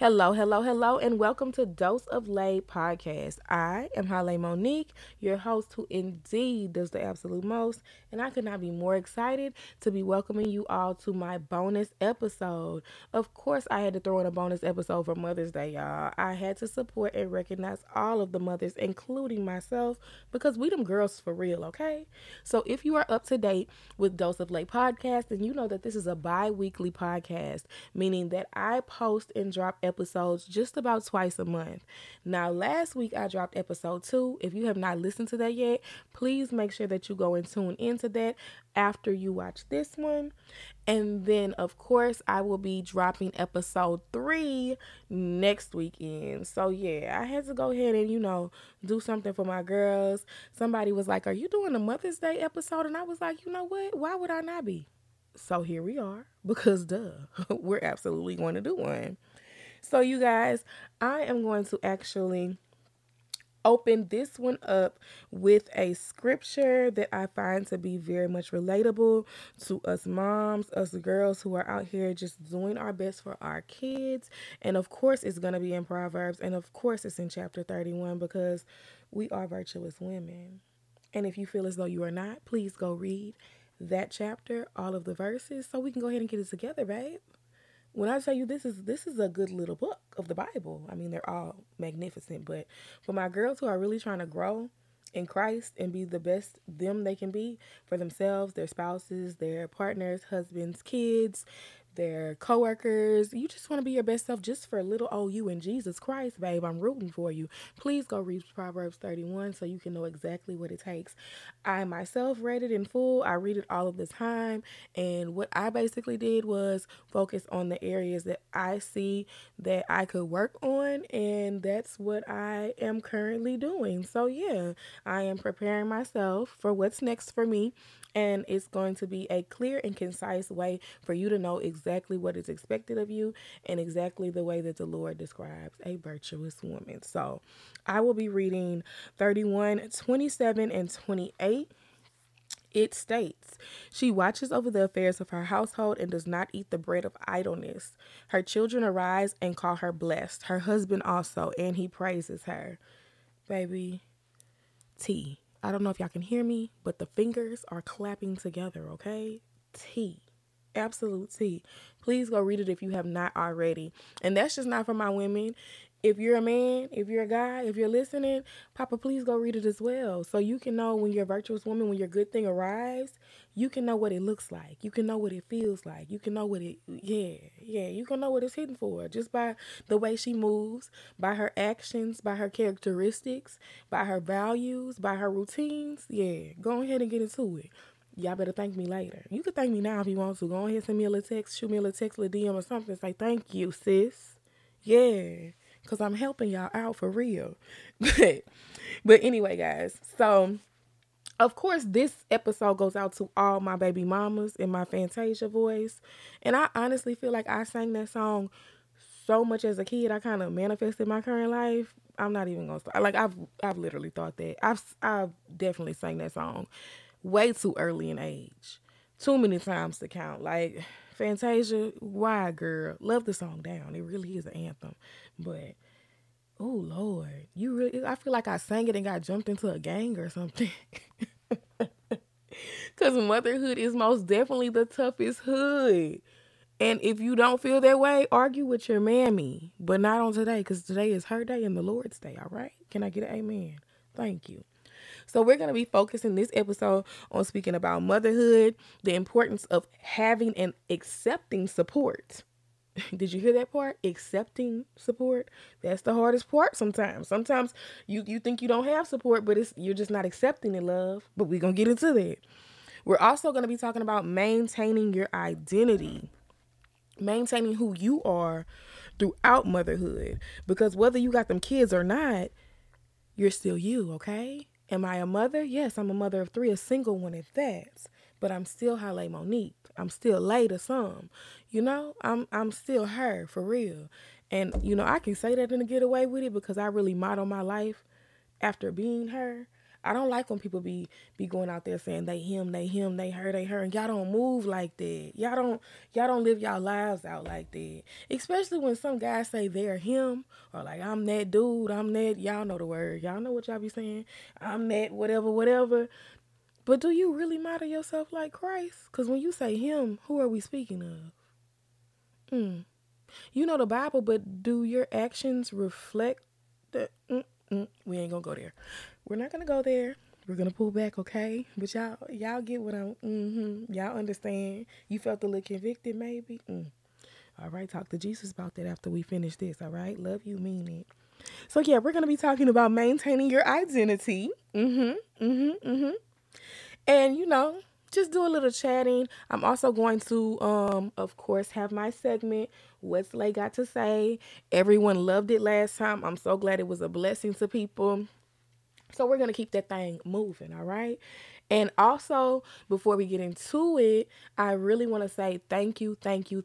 Hello, hello, hello, and welcome to Dose of Lay podcast. I am Hale Monique, your host who indeed does the absolute most, and I could not be more excited to be welcoming you all to my bonus episode. Of course, I had to throw in a bonus episode for Mother's Day, y'all. I had to support and recognize all of the mothers, including myself, because we them girls for real, okay? So if you are up to date with Dose of Lay podcast, then you know that this is a bi-weekly podcast, meaning that I post and drop episodes just about twice a month. Now, last week I dropped episode 2. If you have not listened to that yet, please make sure that you go and tune into that after you watch this one. And then, of course, I will be dropping episode 3 next weekend. So, yeah, I had to go ahead and, do something for my girls. Somebody was like, "Are you doing a Mother's Day episode?" And I was like, you know what? Why would I not be? So, here we are because, duh, we're absolutely going to do one. So, you guys, I am going to actually open this one up with a scripture that I find to be very much relatable to us moms, us girls who are out here just doing our best for our kids. And of course, it's going to be in Proverbs. And of course, it's in chapter 31 because we are virtuous women. And if you feel as though you are not, please go read that chapter, all of the verses, so we can go ahead and get it together, babe. When I tell you this is a good little book of the Bible. I mean, they're all magnificent, but for my girls who are really trying to grow in Christ and be the best them they can be for themselves, their spouses, their partners, husbands, kids, their coworkers. You just want to be your best self just for little old you and Jesus Christ, babe. I'm rooting for you. Please go read Proverbs 31 so you can know exactly what it takes. I myself read it in full. I read it all of the time. And what I basically did was focus on the areas that I see that I could work on. And that's what I am currently doing. So, yeah, I am preparing myself for what's next for me, and it's going to be a clear and concise way for you to know exactly what is expected of you and exactly the way that the Lord describes a virtuous woman. So I will be reading 31, 27, and 28. It states, "She watches over the affairs of her household and does not eat the bread of idleness. Her children arise and call her blessed, her husband also, and he praises her." Baby, T. I don't know if y'all can hear me, but the fingers are clapping together, okay? T. Absolute T. Please go read it if you have not already. And that's just not for my women. If you're a man, if you're a guy, if you're listening, Papa, please go read it as well. So you can know when your virtuous woman, when your good thing arrives, you can know what it looks like. You can know what it feels like. You can know what you can know what it's hidden for just by the way she moves, by her actions, by her characteristics, by her values, by her routines. Yeah, go ahead and get into it. Y'all better thank me later. You can thank me now if you want to. Go ahead, send me a little text, shoot me a little text, little DM or something. Say thank you, sis. Yeah, because I'm helping y'all out for real. but anyway, guys. So, of course, this episode goes out to all my baby mamas in my Fantasia voice. And I honestly feel like I sang that song so much as a kid. I kind of manifested my current life. I'm not even gonna start. Like I've literally thought that. I've definitely sang that song way too early in age. Too many times to count. Like Fantasia, why girl? Love the song down. It really is an anthem. But oh Lord, you really I feel like I sang it and got jumped into a gang or something. Cause motherhood is most definitely the toughest hood. And if you don't feel that way, argue with your mammy. But not on today, because today is her day and the Lord's day, all right? Can I get an amen? Thank you. So we're going to be focusing this episode on speaking about motherhood, the importance of having and accepting support. Did you hear that part? Accepting support. That's the hardest part sometimes. Sometimes you think you don't have support, but you're just not accepting it, love. But we're going to get into that. We're also going to be talking about maintaining your identity, maintaining who you are throughout motherhood. Because whether you got them kids or not, you're still you, okay? Am I a mother? Yes, I'm a mother of 3, a single one at that. But I'm still Hale Monique. I'm still Lay to some. I'm still her for real. And I can say that and get away with it because I really model my life after being her. I don't like when people be going out there saying they him, they her, and y'all don't move like that. Y'all don't live y'all lives out like that. Especially when some guys say they're him, or like I'm that dude, I'm that, y'all know the word. Y'all know what y'all be saying. I'm that whatever, whatever. But do you really model yourself like Christ? Because when you say him, who are we speaking of? You know the Bible, but do your actions reflect the? We ain't gonna go there. We're not gonna go there. We're gonna pull back, okay? But y'all get what I'm. Y'all understand? You felt a little convicted, maybe. All right, talk to Jesus about that after we finish this. All right, love you, mean it. So yeah, we're gonna be talking about maintaining your identity. And just do a little chatting. I'm also going to, of course, have my segment. What's Lay got to say? Everyone loved it last time. I'm so glad it was a blessing to people. So we're going to keep that thing moving, all right? And also, before we get into it, I really want to say thank you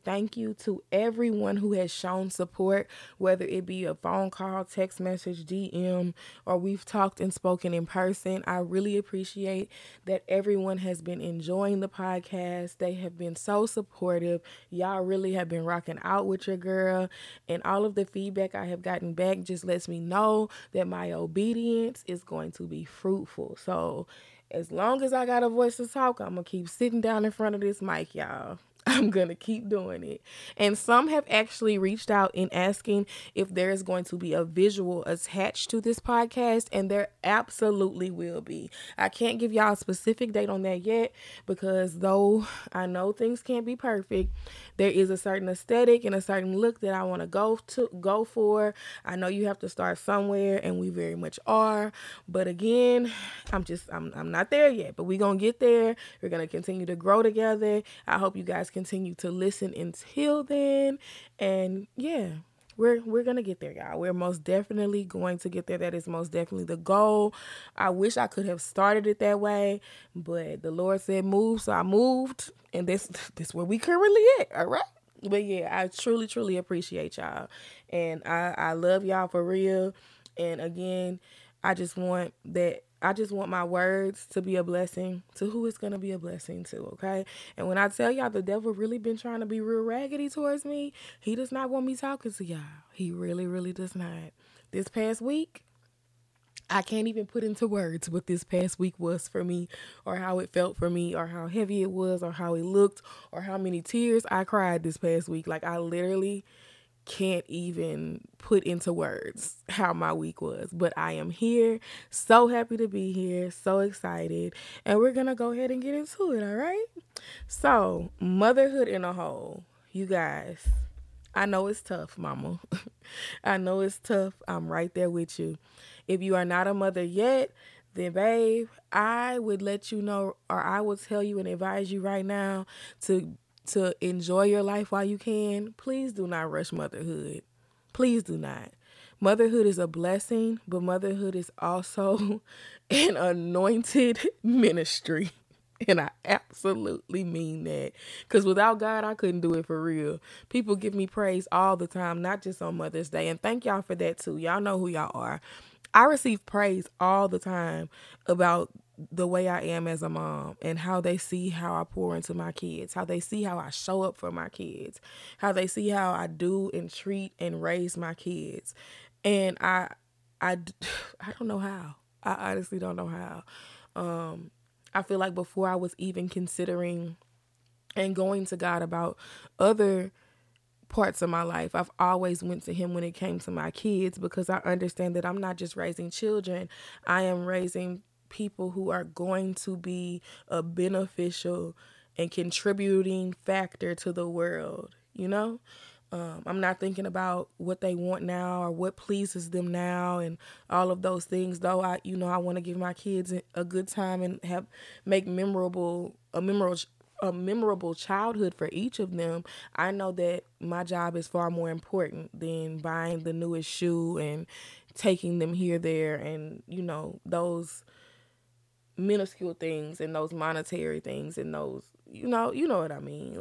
to everyone who has shown support, whether it be a phone call, text message, DM, or we've talked and spoken in person. I really appreciate that everyone has been enjoying the podcast. They have been so supportive. Y'all really have been rocking out with your girl. And all of the feedback I have gotten back just lets me know that my obedience is going to be fruitful. So as long as I got a voice to talk, I'm going to keep sitting down in front of this mic, y'all. I'm going to keep doing it. And some have actually reached out in asking if there is going to be a visual attached to this podcast, and there absolutely will be. I can't give y'all a specific date on that yet because though I know things can't be perfect, there is a certain aesthetic and a certain look that I want to go for. I know you have to start somewhere, and we very much are. But again, I'm not there yet, but we're going to get there. We're going to continue to grow together. I hope you guys continue to listen until then. And yeah, we're going to get there, y'all. We're most definitely going to get there. That is most definitely the goal. I wish I could have started it that way, but the Lord said move, so I moved, and this where we currently at, all right? But yeah, I truly appreciate y'all, and I love y'all for real. And again, I just want my words to be a blessing to who it's going to be a blessing to, okay? And when I tell y'all the devil really been trying to be real raggedy towards me, he does not want me talking to y'all. He really does not. This past week, I can't even put into words what this past week was for me, or how it felt for me, or how heavy it was, or how it looked, or how many tears I cried this past week. Like, I literally can't even put into words how my week was, but I am here, so happy to be here, so excited, and we're gonna go ahead and get into it. All right, so motherhood in a whole, you guys, I know it's tough, mama. I know it's tough. I'm right there with you. If you are not a mother yet, then babe, I would let you know, or I will tell you and advise you right now to enjoy your life while you can. Please do not rush motherhood. Please do not. Motherhood is a blessing, but motherhood is also an anointed ministry. And I absolutely mean that. Because without God, I couldn't do it for real. People give me praise all the time, not just on Mother's Day. And thank y'all for that too. Y'all know who y'all are. I receive praise all the time about the way I am as a mom, and how they see how I pour into my kids, how they see how I show up for my kids, how they see how I do and treat and raise my kids. And I don't know how. I honestly don't know how. I feel like before I was even considering and going to God about other parts of my life, I've always went to him when it came to my kids, because I understand that I'm not just raising children, I am raising people who are going to be a beneficial and contributing factor to the world, you know? I'm not thinking about what they want now or what pleases them now and all of those things, though I want to give my kids a good time and make a memorable childhood for each of them. I know that my job is far more important than buying the newest shoe and taking them here, there, and those minuscule things and those monetary things and those, you know what I mean? Like,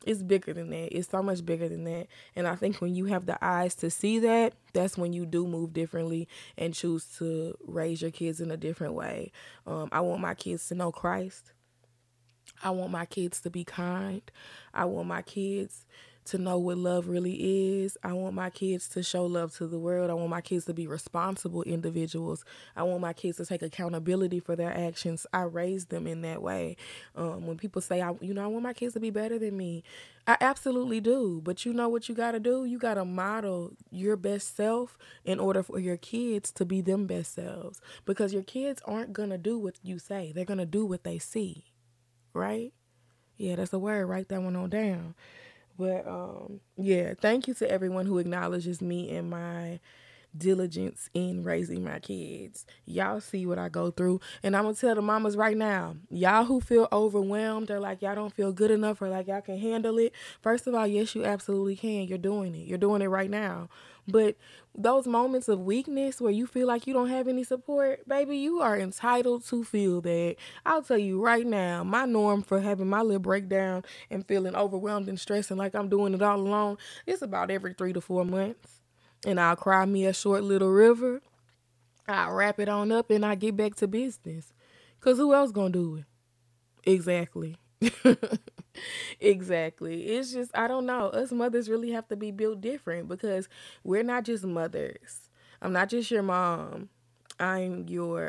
It's bigger than that. It's so much bigger than that. And I think when you have the eyes to see that, that's when you do move differently and choose to raise your kids in a different way. I want my kids to know Christ. I want my kids to be kind. I want my kids to know what love really is. I want my kids to show love to the world. I want my kids to be responsible individuals. I want my kids to take accountability for their actions. I raised them in that way. When people say, I want my kids to be better than me, I absolutely do. But you know what you got to do? You got to model your best self in order for your kids to be them best selves. Because your kids aren't going to do what you say. They're going to do what they see. Right? Yeah, that's a word. Write that one on down. But yeah, thank you to everyone who acknowledges me and my diligence in raising my kids. Y'all see what I go through. And I'm going to tell the mamas right now, y'all who feel overwhelmed or like y'all don't feel good enough or like y'all can handle it. First of all, yes, you absolutely can. You're doing it. You're doing it right now. But those moments of weakness where you feel like you don't have any support, baby, you are entitled to feel that. I'll tell you right now, my norm for having my little breakdown and feeling overwhelmed and stressing like I'm doing it all alone, it's about every 3 to 4 months. And I'll cry me a short little river. I'll wrap it on up and I get back to business. Because who else gonna do it? Exactly. Exactly. It's just, I don't know. Us mothers really have to be built different because we're not just mothers. I'm not just your mom. I'm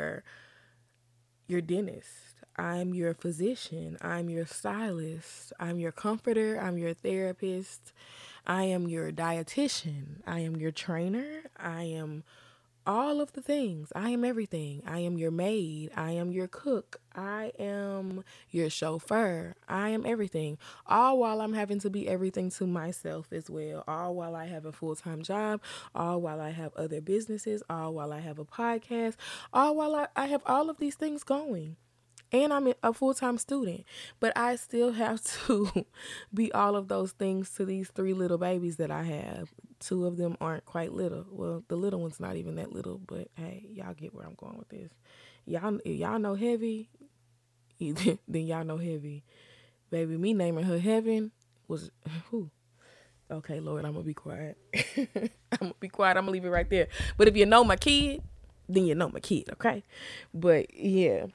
your dentist. I'm your physician. I'm your stylist. I'm your comforter. I'm your therapist. I am your dietitian. I am your trainer. I am all of the things. I am everything. I am your maid. I am your cook. I am your chauffeur. I am everything. All while I'm having to be everything to myself as well. All while I have a full-time job. All while I have other businesses. All while I have a podcast. All while I have all of these things going. And I'm a full-time student, but I still have to be all of those things to these 3 little babies that I have. 2 of them aren't quite little. Well, the little one's not even that little, but hey, y'all get where I'm going with this. If y'all know Heavy, then y'all know Heavy. Baby, me naming her Heaven was, whew. Okay, Lord, I'm going to be quiet. I'm going to be quiet. I'm going to leave it right there. But if you know my kid, then you know my kid, okay? But yeah.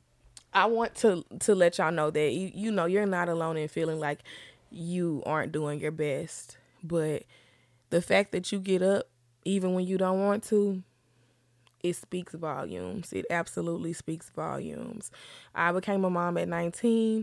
I want to let y'all know that you know you're not alone in feeling like you aren't doing your best. But the fact that you get up even when you don't want to, it speaks volumes. It absolutely speaks volumes. I became a mom at 19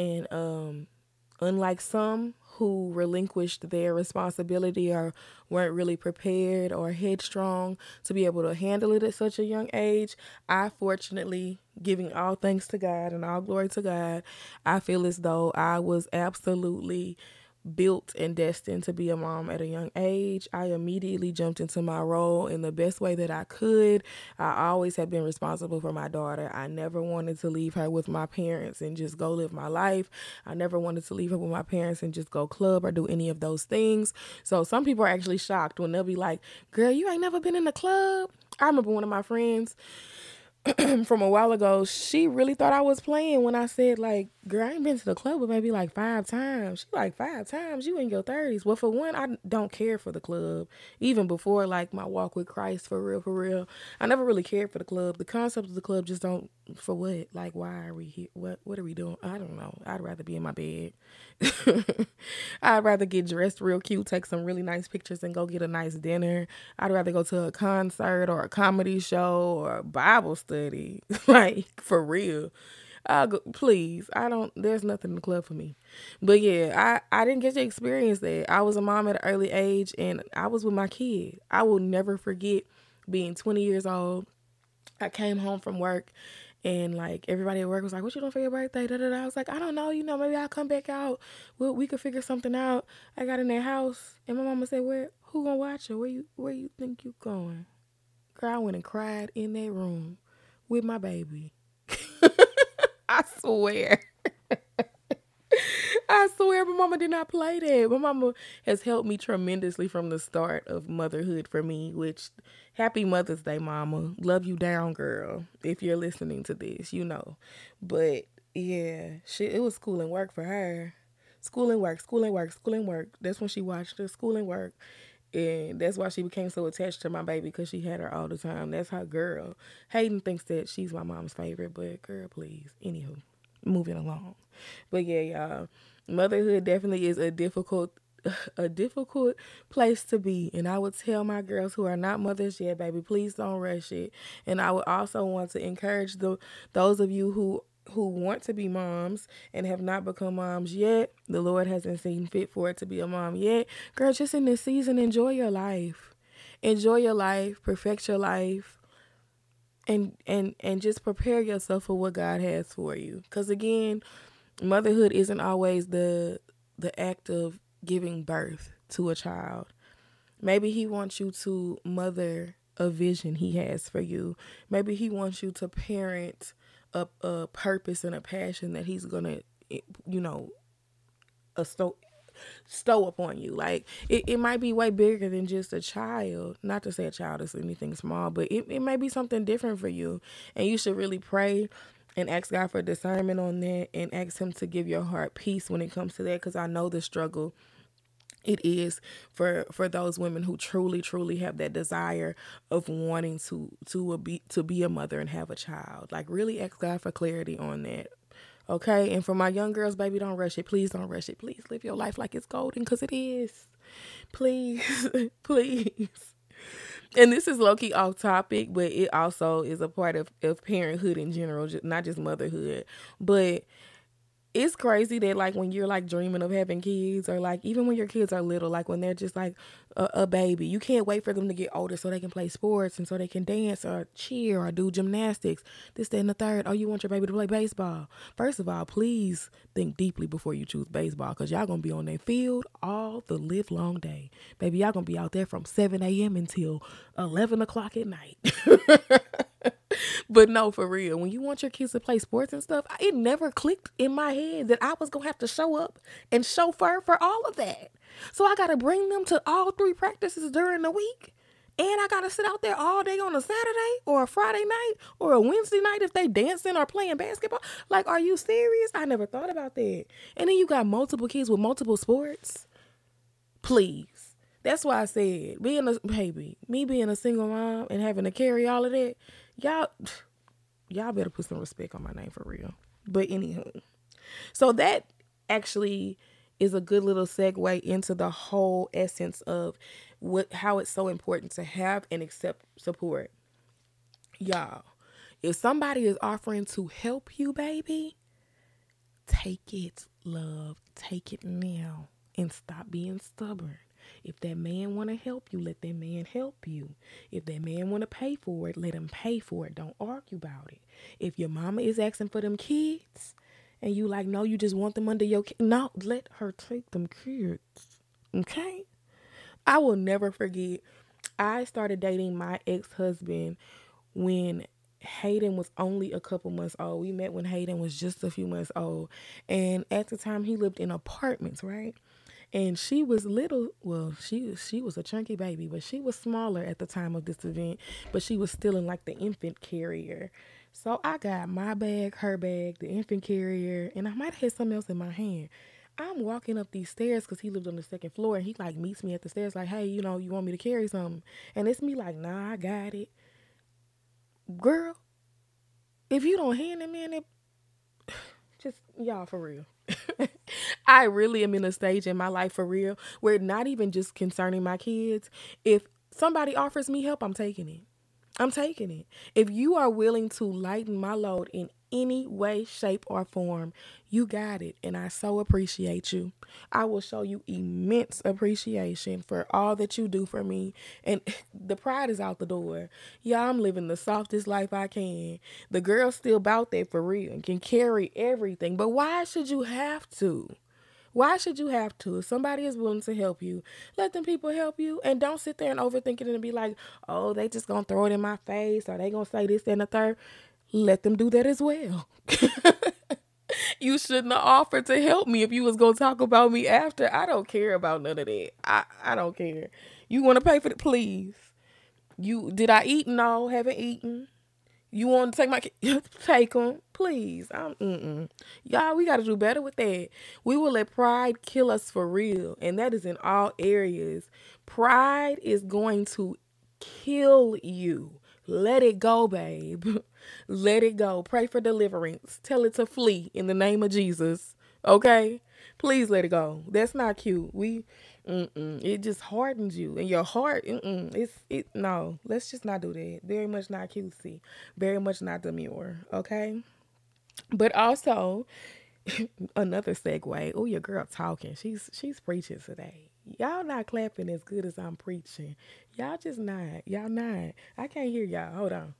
and unlike some who relinquished their responsibility or weren't really prepared or headstrong to be able to handle it at such a young age, I fortunately, giving all thanks to God and all glory to God, I feel as though I was absolutely built and destined to be a mom at a young age. I immediately jumped into my role in the best way that I could. I always have been responsible for my daughter. I never wanted to leave her with my parents and just go live my life. I never wanted to leave her with my parents and just go club or do any of those things. So some people are actually shocked when they'll be like, girl, you ain't never been in the club? I remember one of my friends from a while ago, she really thought I was playing when I said, like, girl, I ain't been to the club but maybe like 5 times. She like, 5 times? You in your 30s. Well, for one, I don't care for the club. Even before, like, my walk with Christ, for real, for real. I never really cared for the club. The concept of the club just don't, for what? Like, why are we here? What are we doing? I don't know. I'd rather be in my bed. I'd rather get dressed real cute, take some really nice pictures, and go get a nice dinner. I'd rather go to a concert or a comedy show or a Bible study. Like, for real. I'll go, please. There's nothing in the club for me. But yeah, I didn't get to experience that. I was a mom at an early age and I was with my kid. I will never forget being 20 years old. I came home from work and like everybody at work was like, what you doing for your birthday? Da, da, da. I was like, I don't know. Maybe I'll come back out. We could figure something out. I got in their house and my mama said, who gonna watch her? Where you think you going? Girl, I went and cried in that room with my baby. I swear. I swear my mama did not play that. My mama has helped me tremendously from the start of motherhood for me, which happy Mother's Day, mama. Love you down, girl. If you're listening to this, you know. But yeah, it was school and work for her. School and work, school and work, school and work. That's when she watched the School and Work. And that's why she became so attached to my baby, because she had her all the time. That's her girl. Hayden thinks that she's my mom's favorite, but girl, please. Anywho, moving along. But yeah, y'all, motherhood definitely is a difficult place to be. And I would tell my girls who are not mothers yet, baby, please don't rush it. And I would also want to encourage those of you who want to be moms and have not become moms yet. The Lord hasn't seen fit for it to be a mom yet. Girl, just in this season, enjoy your life. Enjoy your life, perfect your life, and just prepare yourself for what God has for you. Because again, motherhood isn't always the act of giving birth to a child. Maybe he wants you to mother a vision he has for you. Maybe he wants you to parent a purpose and a passion that he's gonna, stow upon you. Like it might be way bigger than just a child. Not to say a child is anything small, but it may be something different for you. And you should really pray and ask God for discernment on that, and ask him to give your heart peace when it comes to that, because I know the struggle it is for those women who truly have that desire of wanting to be a mother and have a child. Like, really ask God for clarity on that. Okay? And for my young girls, baby, don't rush it. Please don't rush it. Please live your life like it's golden, because it is. Please. Please. And this is low-key off topic, but it also is a part of parenthood in general, not just motherhood. But it's crazy that, like, when you're, like, dreaming of having kids, or, like, even when your kids are little, like, when they're just, like, a baby, you can't wait for them to get older so they can play sports and so they can dance or cheer or do gymnastics, this, that, and the third. Oh, you want your baby to play baseball. First of all, please think deeply before you choose baseball, because y'all going to be on that field all the live long day. Baby, y'all going to be out there from 7 a.m. until 11 o'clock at night. But no, for real, when you want your kids to play sports and stuff, it never clicked in my head that I was going to have to show up and chauffeur for all of that. So I got to bring them to all 3 practices during the week. And I got to sit out there all day on a Saturday or a Friday night or a Wednesday night if they dancing or playing basketball. Like, are you serious? I never thought about that. And then you got multiple kids with multiple sports. Please. That's why I said, me being a single mom and having to carry all of that, y'all better put some respect on my name, for real. But anywho, so that actually is a good little segue into the whole essence of how it's so important to have and accept support. Y'all, if somebody is offering to help you, baby, take it, love. Take it now and stop being stubborn. If that man want to help you, let that man help you. If that man want to pay for it, let him pay for it. Don't argue about it. If your mama is asking for them kids and you like, no, you just want them under your no, let her take them kids. Okay? I will never forget, I started dating my ex-husband when Hayden was only a couple months old. We met when Hayden was just a few months old. And at the time, he lived in apartments, right? And she was little, well, she was a chunky baby, but she was smaller at the time of this event, but she was still in like the infant carrier. So I got my bag, her bag, the infant carrier, and I might have had something else in my hand. I'm walking up these stairs because he lived on the 2nd floor, and he like meets me at the stairs like, hey, you want me to carry something? And it's me like, nah, I got it. Girl, if you don't hand him in it, just, y'all, for real. I really am in a stage in my life, for real, where not even just concerning my kids. If somebody offers me help, I'm taking it. I'm taking it. If you are willing to lighten my load in any way, shape, or form, you got it. And I so appreciate you. I will show you immense appreciation for all that you do for me. And the pride is out the door. Yeah, I'm living the softest life I can. The girl's still about that, for real, and can carry everything. But why should you have to? Why should you have to? If somebody is willing to help you, let them people help you. And don't sit there and overthink it and be like, oh, they just going to throw it in my face, or they going to say this and the third. Let them do that as well. You shouldn't have offered to help me if you was going to talk about me after. I don't care about none of that. I don't care. You want to pay for it? Please. Did I eat? No, haven't eaten. You want to take my kid? Take them, please. Y'all, we got to do better with that. We will let pride kill us for real, and that is in all areas. Pride is going to kill you. Let it go, babe. Let it go. Pray for deliverance. Tell it to flee in the name of Jesus. Okay? Please let it go. That's not cute. It just hardens you and your heart. No. Let's just not do that. Very much not cutesy. Very much not demure. Okay? But also, another segue. Oh, your girl talking. She's preaching today. Y'all not clapping as good as I'm preaching. Y'all just not. Y'all not. I can't hear y'all. Hold on.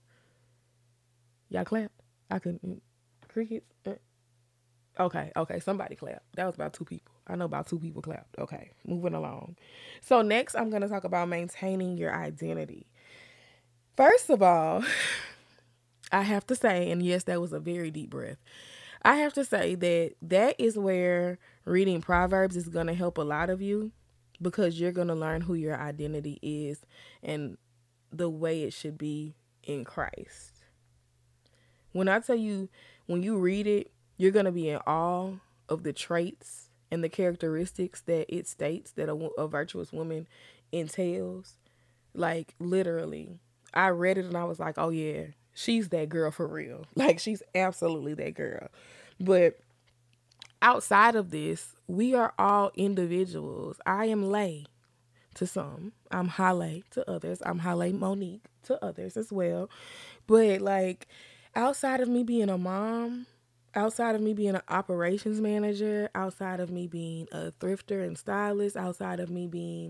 Y'all clap. I couldn't. Crickets. Okay. Somebody clapped. That was about 2 people. I know about 2 people clapped. Okay. Moving along. So next, I'm going to talk about maintaining your identity. First of all, I have to say, and yes, that was a very deep breath. I have to say that is where reading Proverbs is going to help a lot of you, because you're going to learn who your identity is and the way it should be in Christ. When I tell you, when you read it, you're going to be in awe of the traits and the characteristics that it states that a virtuous woman entails. Like, literally, I read it and I was like, oh yeah, she's that girl for real. Like, she's absolutely that girl. But outside of this, we are all individuals. I am Lay to some. I'm Halle to others. I'm Halle Monique to others as well. But like, outside of me being a mom, outside of me being an operations manager, outside of me being a thrifter and stylist, outside of me being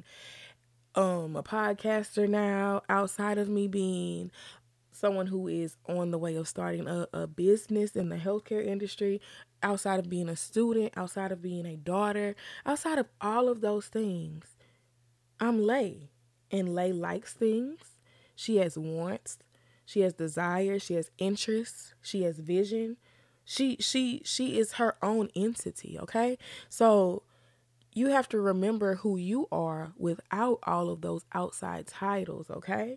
a podcaster now, outside of me being someone who is on the way of starting a business in the healthcare industry, outside of being a student, outside of being a daughter, outside of all of those things, I'm Lay. And Lay likes things. She has wants. She has desires. She has interests. She has vision. She is her own entity, okay? So you have to remember who you are without all of those outside titles, okay?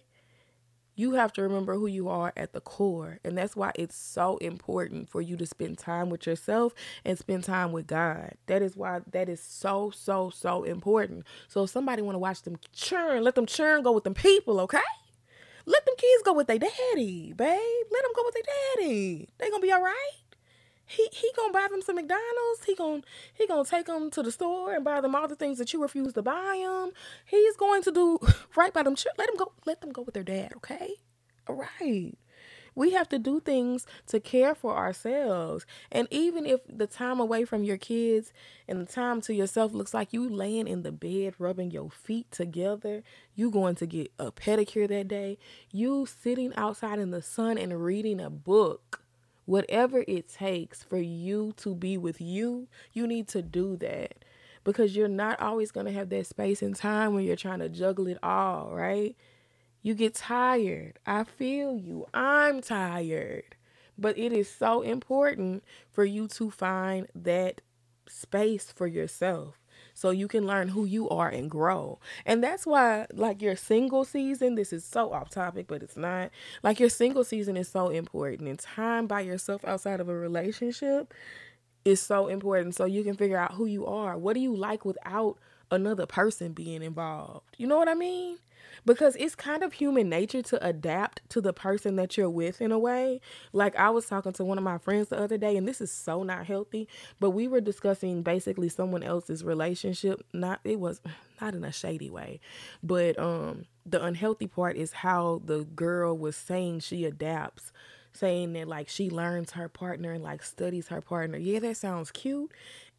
You have to remember who you are at the core. And that's why it's so important for you to spend time with yourself and spend time with God. That is why that is so, so, so important. So if somebody want to watch them churn, let them churn go with them people, okay? Let them kids go with their daddy, babe. Let them go with their daddy. They gonna be all right. He gonna buy them some McDonald's. He gonna take them to the store and buy them all the things that you refuse to buy them. He's going to do right by them. Let them go with their dad. Okay, all right. We have to do things to care for ourselves. And even if the time away from your kids and the time to yourself looks like you laying in the bed rubbing your feet together, you going to get a pedicure that day, you sitting outside in the sun and reading a book. Whatever it takes for you to be with you, you need to do that, because you're not always going to have that space and time when you're trying to juggle it all, right? You get tired. I feel you. I'm tired. But it is so important for you to find that space for yourself so you can learn who you are and grow. And that's why, like, your single season, this is so off topic, but it's not. Like, your single season is so important. And time by yourself outside of a relationship is so important, so you can figure out who you are. What do you like without another person being involved? You know what I mean? Because it's kind of human nature to adapt to the person that you're with in a way. Like, I was talking to one of my friends the other day, and this is so not healthy, but we were discussing basically someone else's relationship. It was not in a shady way, but the unhealthy part is how the girl was saying she adapts, saying that like she learns her partner and like studies her partner. Yeah, that sounds cute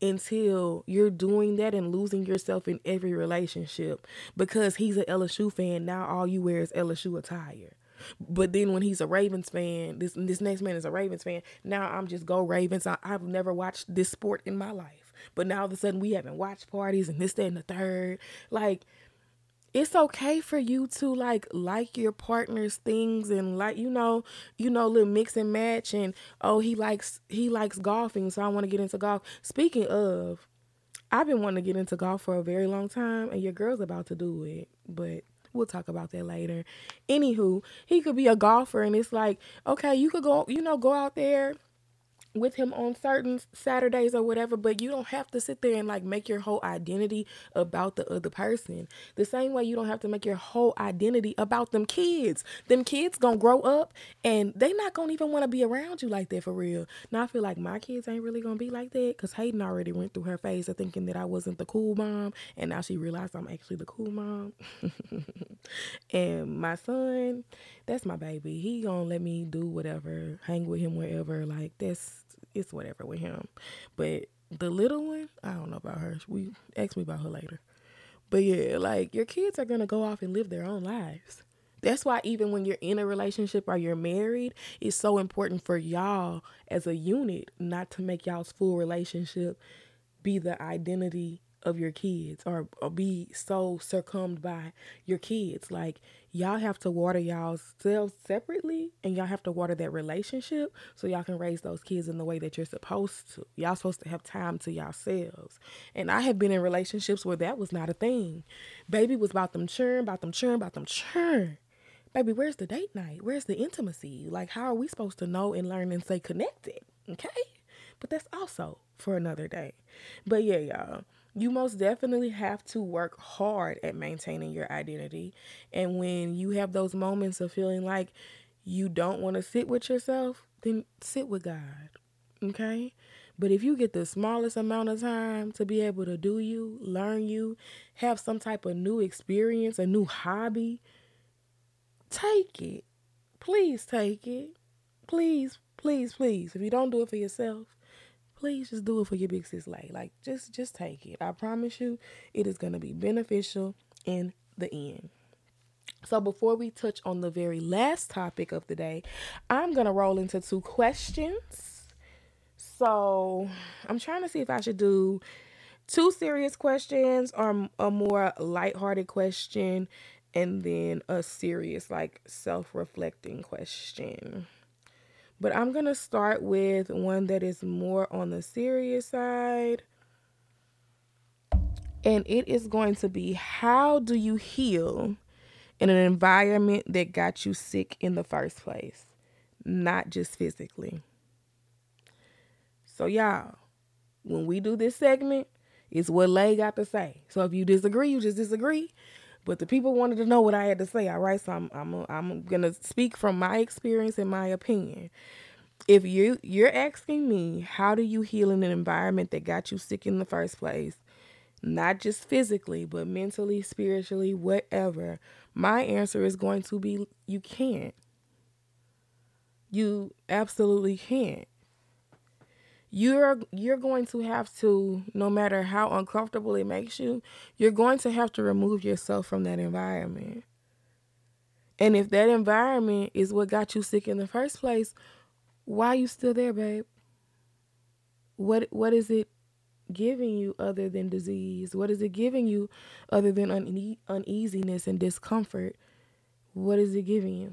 until you're doing that and losing yourself in every relationship because he's an LSU fan. Now all you wear is LSU attire. But then when he's a Ravens fan, this next man is a Ravens fan. Now I'm just go Ravens. I've never watched this sport in my life. But now all of a sudden we having watch parties and this, that, and the third. Like, it's okay for you to like your partner's things and little mix and match, and oh, he likes golfing, so I want to get into golf. Speaking of, I've been wanting to get into golf for a very long time, and your girl's about to do it, but we'll talk about that later. Anywho, he could be a golfer, and it's like, okay, you could go, go out there with him on certain Saturdays or whatever, but you don't have to sit there and like make your whole identity about the other person. The same way you don't have to make your whole identity about them kids. Them kids gonna grow up and they not gonna even want to be around you like that for real. Now I feel like my kids ain't really gonna be like that because Hayden already went through her phase of thinking that I wasn't the cool mom, and now she realized I'm actually the cool mom. And my son, that's my baby. He gonna let me do whatever, hang with him wherever. Like it's whatever with him. But the little one, I don't know about her. We ask me about her later. But yeah, like your kids are gonna go off and live their own lives. That's why even when you're in a relationship or you're married, it's so important for y'all as a unit not to make y'all's full relationship be the identity of your kids or be so circummed by your kids. Like y'all have to water y'all's selves separately, and y'all have to water that relationship so y'all can raise those kids in the way that you're supposed to. Y'all supposed to have time to yourselves. And I have been in relationships where that was not a thing. Baby was about them churn, about them churn, about them churn. Baby, where's the date night? Where's the intimacy? Like, how are we supposed to know and learn and stay connected? Okay? But that's also for another day. But yeah, y'all, you most definitely have to work hard at maintaining your identity. And when you have those moments of feeling like you don't want to sit with yourself, then sit with God. Okay? But if you get the smallest amount of time to be able to do you, learn you, have some type of new experience, a new hobby, take it. Please take it. Please, please, please. If you don't do it for yourself, please just do it for your big sis Lay. Like, just take it. I promise you, it is going to be beneficial in the end. So before we touch on the very last topic of the day, I'm going to roll into 2 questions. So I'm trying to see if I should do 2 serious questions or a more lighthearted question and then a serious, like, self-reflecting question. But I'm going to start with one that is more on the serious side. And it is going to be, how do you heal in an environment that got you sick in the first place? Not just physically. So y'all, when we do this segment, it's what Lay got to say. So if you disagree, you just disagree. But the people wanted to know what I had to say, all right? So I'm going to speak from my experience and my opinion. If you're asking me, how do you heal in an environment that got you sick in the first place? Not just physically, but mentally, spiritually, whatever. My answer is going to be, you can't. You absolutely can't. You're going to have to, no matter how uncomfortable it makes you, you're going to have to remove yourself from that environment. And if that environment is what got you sick in the first place, why are you still there, babe? What is it giving you other than disease? What is it giving you other than uneasiness and discomfort? What is it giving you?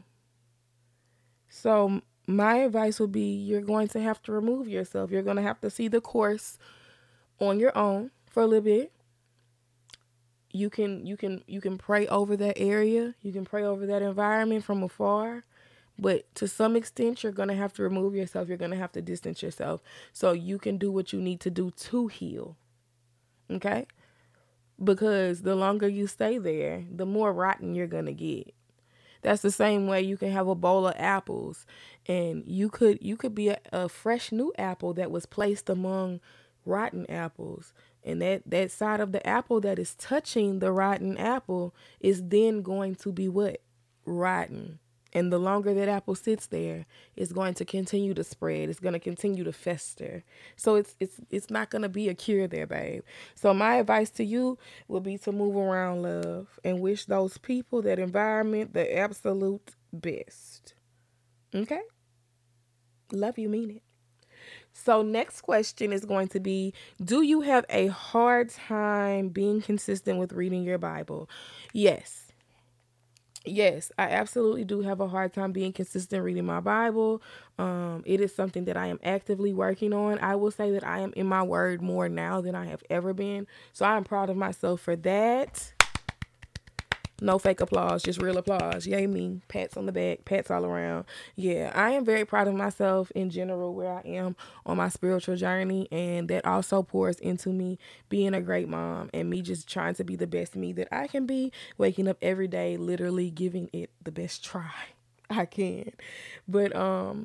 So my advice would be, you're going to have to remove yourself. You're going to have to see the course on your own for a little bit. You can pray over that area. You can pray over that environment from afar. But to some extent, you're going to have to remove yourself. You're going to have to distance yourself so you can do what you need to do to heal. Okay? Because the longer you stay there, the more rotten you're going to get. That's the same way you can have a bowl of apples, and you could be a fresh new apple that was placed among rotten apples. And that side of the apple that is touching the rotten apple is then going to be what? Rotten. And the longer that apple sits there, it's going to continue to spread. It's going to continue to fester. So it's not going to be a cure there, babe. So my advice to you would be to move around, love, and wish those people, that environment, the absolute best. Okay? Love you, mean it. So next question is going to be, do you have a hard time being consistent with reading your Bible? Yes. Yes, I absolutely do have a hard time being consistent reading my Bible. It is something that I am actively working on. I will say that I am in my word more now than I have ever been. So I am proud of myself for that. No fake applause, just real applause. Yay me. Pats on the back, pats all around. Yeah, I am very proud of myself in general where I am on my spiritual journey, and that also pours into me being a great mom and me just trying to be the best me that I can be, waking up every day literally giving it the best try I can. But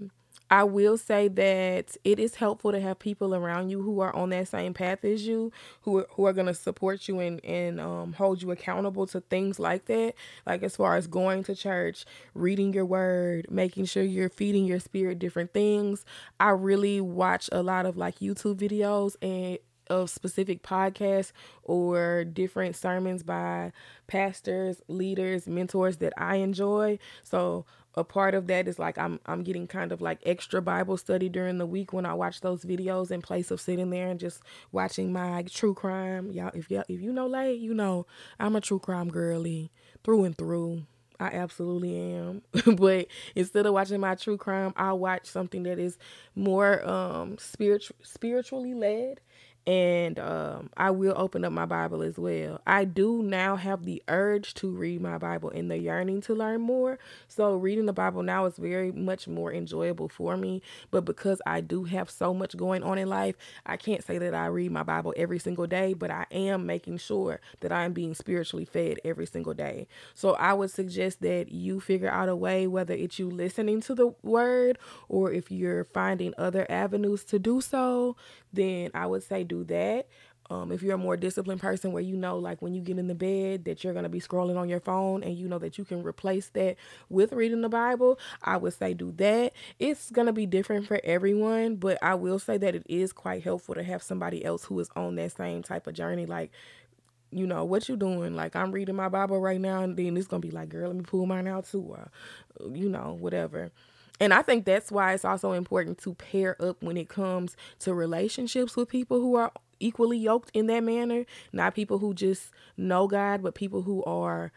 I will say that it is helpful to have people around you who are on that same path as you, who are going to support you and hold you accountable to things like that. Like as far as going to church, reading your word, making sure you're feeding your spirit different things. I really watch a lot of like YouTube videos and of specific podcasts or different sermons by pastors, leaders, mentors that I enjoy. So a part of that is like I'm getting kind of like extra Bible study during the week when I watch those videos in place of sitting there and just watching my true crime. Y'all, if you know Lay, you know I'm a true crime girly through and through. I absolutely am. But instead of watching my true crime, I'll watch something that is more spiritually led. And I will open up my Bible as well. I do now have the urge to read my Bible and the yearning to learn more. So reading the Bible now is very much more enjoyable for me. But because I do have so much going on in life, I can't say that I read my Bible every single day, but I am making sure that I am being spiritually fed every single day. So I would suggest that you figure out a way, whether it's you listening to the word or if you're finding other avenues to do so, then I would say do that. If you're a more disciplined person where you know, like when you get in the bed that you're going to be scrolling on your phone and you know that you can replace that with reading the Bible, I would say do that. It's going to be different for everyone, but I will say that it is quite helpful to have somebody else who is on that same type of journey. Like, you know, what you doing? Like, I'm reading my Bible right now, and then it's going to be like, girl, let me pull mine out too, or, you know, whatever. And I think that's why it's also important to pair up when it comes to relationships with people who are equally yoked in that manner. Not people who just know God, but people who are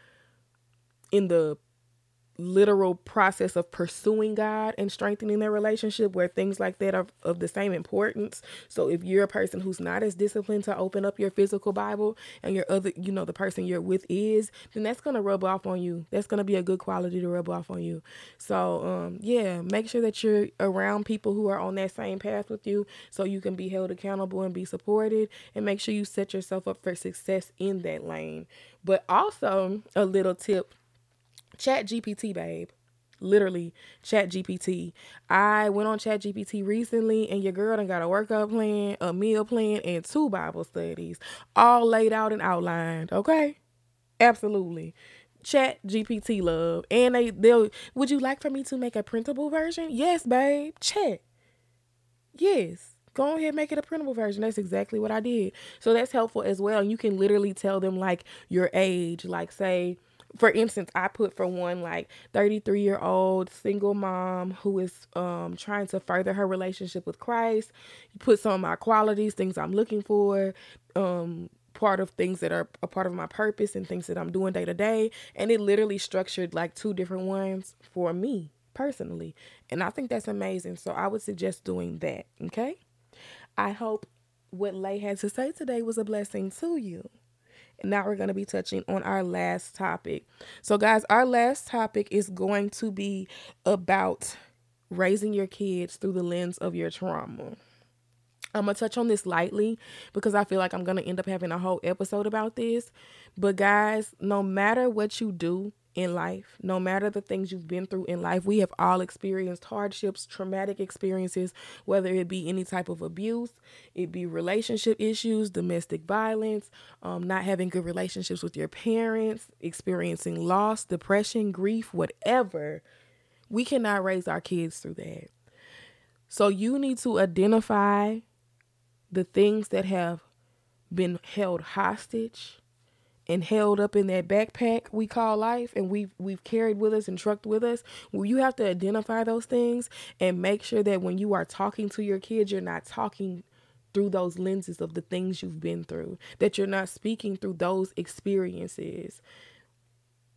in the literal process of pursuing God and strengthening their relationship, where things like that are of the same importance. So if you're a person who's not as disciplined to open up your physical Bible and your other, you know, the person you're with is, then that's going to rub off on you. That's going to be a good quality to rub off on you. So, yeah, make sure that you're around people who are on that same path with you so you can be held accountable and be supported, and make sure you set yourself up for success in that lane. But also a little tip, Chat GPT, babe. Literally, Chat GPT. I went on Chat GPT recently, and your girl done got a workout plan, a meal plan, and 2 Bible studies, all laid out and outlined. Okay, absolutely. Chat GPT, love, and they'll. Would you like for me to make a printable version? Yes, babe. Chat. Yes. Go ahead and make it a printable version. That's exactly what I did. So that's helpful as well. And you can literally tell them like your age, like say, for instance, I put for one like 33-year-old single mom who is trying to further her relationship with Christ. You put some of my qualities, things I'm looking for, part of things that are a part of my purpose and things that I'm doing day to day. And it literally structured like 2 different ones for me personally. And I think that's amazing. So I would suggest doing that. Okay. I hope what Lay had to say today was a blessing to you. And now we're going to be touching on our last topic. So guys, our last topic is going to be about raising your kids through the lens of your trauma. I'm going to touch on this lightly because I feel like I'm going to end up having a whole episode about this. But guys, no matter what you do in life, no matter the things you've been through in life, we have all experienced hardships, traumatic experiences, whether it be any type of abuse, it be relationship issues, domestic violence, not having good relationships with your parents, experiencing loss, depression, grief, whatever. We cannot raise our kids through that. So you need to identify the things that have been held hostage and held up in that backpack we call life, and we've carried with us and trucked with us. Well, you have to identify those things and make sure that when you are talking to your kids, you're not talking through those lenses of the things you've been through, that you're not speaking through those experiences.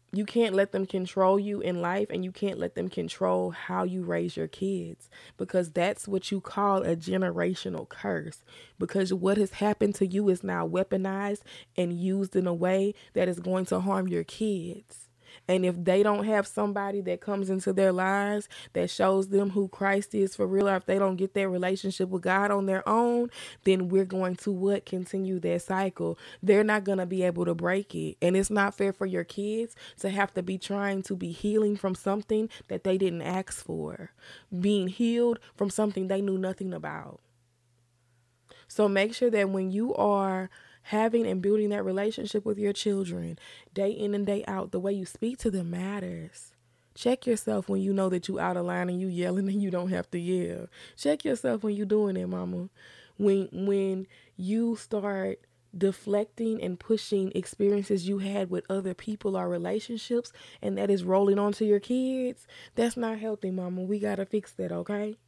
You can't let them control you in life, and you can't let them control how you raise your kids, because that's what you call a generational curse. Because what has happened to you is now weaponized and used in a way that is going to harm your kids. And if they don't have somebody that comes into their lives that shows them who Christ is for real, or if they don't get their relationship with God on their own, then we're going to what? Continue that cycle. They're not going to be able to break it. And it's not fair for your kids to have to be trying to be healing from something that they didn't ask for, being healed from something they knew nothing about. So make sure that when you are having and building that relationship with your children, day in and day out, the way you speak to them matters. Check yourself when you know that you out of line and you yelling and you don't have to yell. Check yourself when you doing it, mama. When you start deflecting and pushing experiences you had with other people or relationships, and that is rolling onto your kids, that's not healthy, mama. We got to fix that, okay?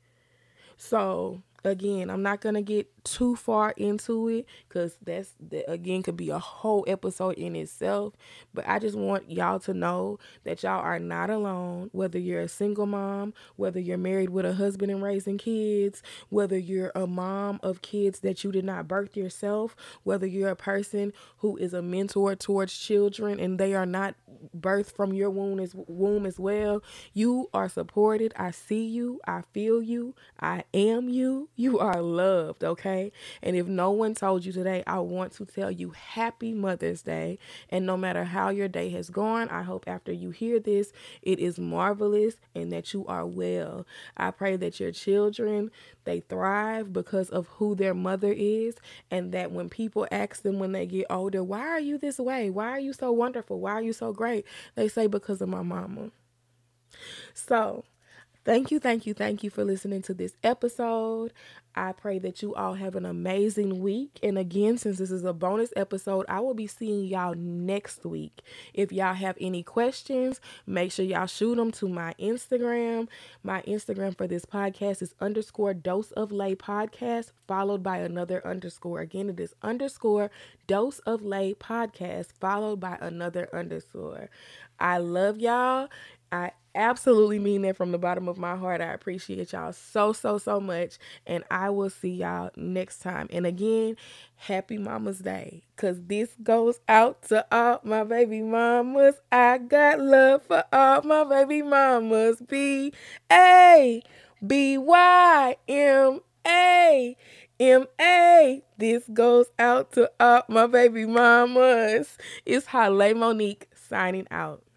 So again, I'm not gonna get too far into it, because that again could be a whole episode in itself. But I just want y'all to know that y'all are not alone. Whether you're a single mom, whether you're married with a husband and raising kids, whether you're a mom of kids that you did not birth yourself, whether you're a person who is a mentor towards children and they are not birthed from your womb as well, you are supported. I see you. I feel you. I am you. You are loved, okay? And if no one told you today, I want to tell you happy Mother's Day. And no matter how your day has gone, I hope after you hear this, it is marvelous and that you are well. I pray that your children, they thrive because of who their mother is, and that when people ask them when they get older, why are you this way? Why are you so wonderful? Why are you so great? They say, because of my mama. So, thank you for listening to this episode. I pray that you all have an amazing week. And again, since this is a bonus episode, I will be seeing y'all next week. If y'all have any questions, make sure y'all shoot them to my Instagram. My Instagram for this podcast is _dose of lay podcast, followed by another underscore. Again, it is _dose of lay podcast, followed by another underscore. I love y'all. I absolutely mean that from the bottom of my heart. I appreciate y'all so much. And I will see y'all next time. And again, happy Mama's Day. Because this goes out to all my baby mamas. I got love for all my baby mamas. BABYMAMA. This goes out to all my baby mamas. It's Hale Monique signing out.